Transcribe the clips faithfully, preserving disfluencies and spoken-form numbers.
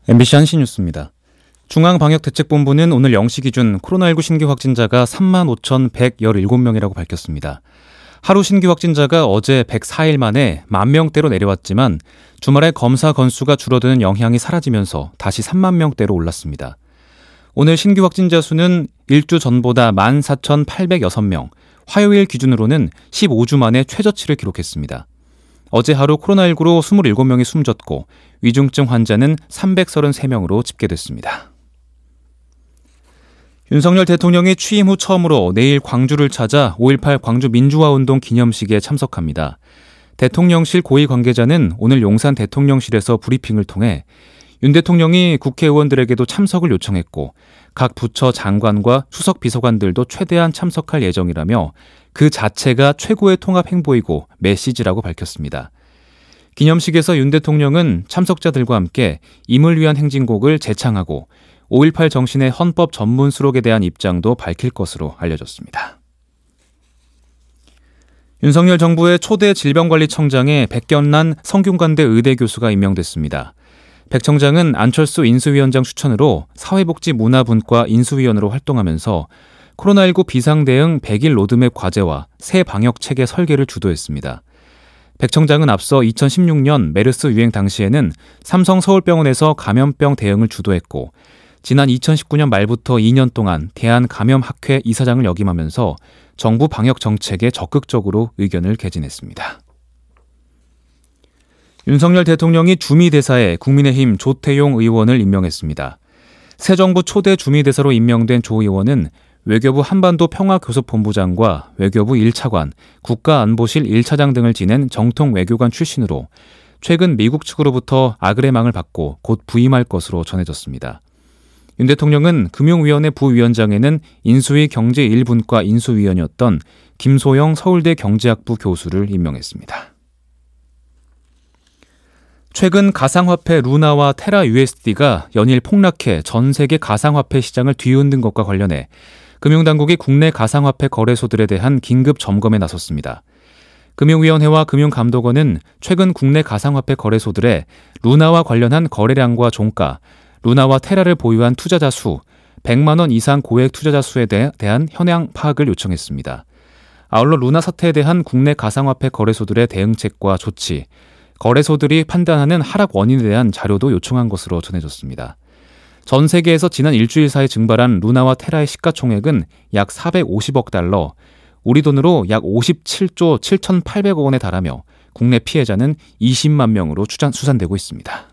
엠비씨 한시뉴스입니다. 중앙방역대책본부는 오늘 영 시 기준 코로나십구 신규 확진자가 삼만 오천백십칠 명이라고 밝혔습니다. 하루 신규 확진자가 어제 백사 일 만에 만 명대로 내려왔지만 주말에 검사 건수가 줄어드는 영향이 사라지면서 다시 삼만 명대로 올랐습니다. 오늘 신규 확진자 수는 일주 전보다 만 사천팔백육 명, 화요일 기준으로는 십오 주 만에 최저치를 기록했습니다. 어제 하루 코로나십구로 이십칠 명이 숨졌고 위중증 환자는 삼백삼십삼 명으로 집계됐습니다. 윤석열 대통령이 취임 후 처음으로 내일 광주를 찾아 오일팔 광주 민주화운동 기념식에 참석합니다. 대통령실 고위 관계자는 오늘 용산 대통령실에서 브리핑을 통해 윤 대통령이 국회의원들에게도 참석을 요청했고 각 부처 장관과 수석 비서관들도 최대한 참석할 예정이라며 그 자체가 최고의 통합 행보이고 메시지라고 밝혔습니다. 기념식에서 윤 대통령은 참석자들과 함께 임을 위한 행진곡을 재창하고 오일팔 정신의 헌법 전문 수록에 대한 입장도 밝힐 것으로 알려졌습니다. 윤석열 정부의 초대 질병관리청장에 백견란 성균관대 의대 교수가 임명됐습니다. 백 청장은 안철수 인수위원장 추천으로 사회복지문화분과 인수위원으로 활동하면서 코로나십구 비상대응 백 일 로드맵 과제와 새 방역체계 설계를 주도했습니다. 백 청장은 앞서 이천십육 년 메르스 유행 당시에는 삼성 서울병원에서 감염병 대응을 주도했고 지난 이천십구 년 말부터 이 년 동안 대한감염학회 이사장을 역임하면서 정부 방역 정책에 적극적으로 의견을 개진했습니다. 윤석열 대통령이 주미대사에 국민의힘 조태용 의원을 임명했습니다. 새 정부 초대 주미대사로 임명된 조 의원은 외교부 한반도 평화교섭본부장과 외교부 일 차관, 국가안보실 일 차장 등을 지낸 정통 외교관 출신으로 최근 미국 측으로부터 아그레망을 받고 곧 부임할 것으로 전해졌습니다. 윤 대통령은 금융위원회 부위원장에는 인수위 경제 일 분과 인수위원이었던 김소영 서울대 경제학부 교수를 임명했습니다. 최근 가상화폐 루나와 테라 유에스디가 연일 폭락해 전 세계 가상화폐 시장을 뒤흔든 것과 관련해 금융당국이 국내 가상화폐 거래소들에 대한 긴급 점검에 나섰습니다. 금융위원회와 금융감독원은 최근 국내 가상화폐 거래소들의 루나와 관련한 거래량과 종가, 루나와 테라를 보유한 투자자 수, 백만 원 이상 고액 투자자 수에 대한 현황 파악을 요청했습니다. 아울러 루나 사태에 대한 국내 가상화폐 거래소들의 대응책과 조치, 거래소들이 판단하는 하락 원인에 대한 자료도 요청한 것으로 전해졌습니다. 전 세계에서 지난 일주일 사이 증발한 루나와 테라의 시가총액은 약 사백오십억 달러, 우리 돈으로 약 오십칠조 칠천팔백억 원에 달하며 국내 피해자는 이십만 명으로 추산, 수산되고 있습니다.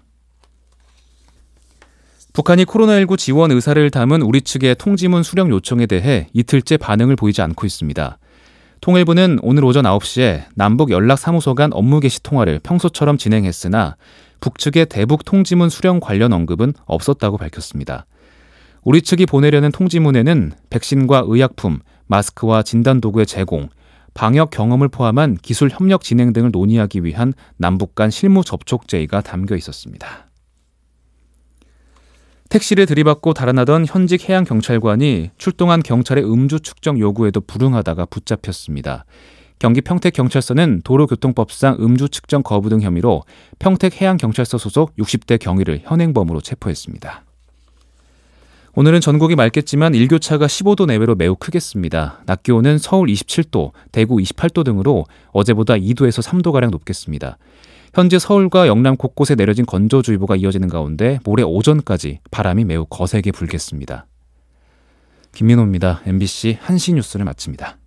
북한이 코로나십구 지원 의사를 담은 우리 측의 통지문 수령 요청에 대해 이틀째 반응을 보이지 않고 있습니다. 통일부는 오늘 오전 아홉 시에 남북 연락사무소 간 업무 개시 통화를 평소처럼 진행했으나 북측의 대북 통지문 수령 관련 언급은 없었다고 밝혔습니다. 우리 측이 보내려는 통지문에는 백신과 의약품, 마스크와 진단도구의 제공, 방역 경험을 포함한 기술 협력 진행 등을 논의하기 위한 남북 간 실무 접촉 제의가 담겨 있었습니다. 택시를 들이받고 달아나던 현직 해양경찰관이 출동한 경찰의 음주 측정 요구에도 불응하다가 붙잡혔습니다. 경기 평택경찰서는 도로교통법상 음주 측정 거부 등 혐의로 평택해양경찰서 소속 육십 대 경위를 현행범으로 체포했습니다. 오늘은 전국이 맑겠지만 일교차가 십오 도 내외로 매우 크겠습니다. 낮 기온은 서울 이십칠 도, 대구 이십팔 도 등으로 어제보다 이 도에서 삼 도가량 높겠습니다. 현재 서울과 영남 곳곳에 내려진 건조주의보가 이어지는 가운데 모레 오전까지 바람이 매우 거세게 불겠습니다. 김민호입니다. 엠비씨 한시뉴스를 마칩니다.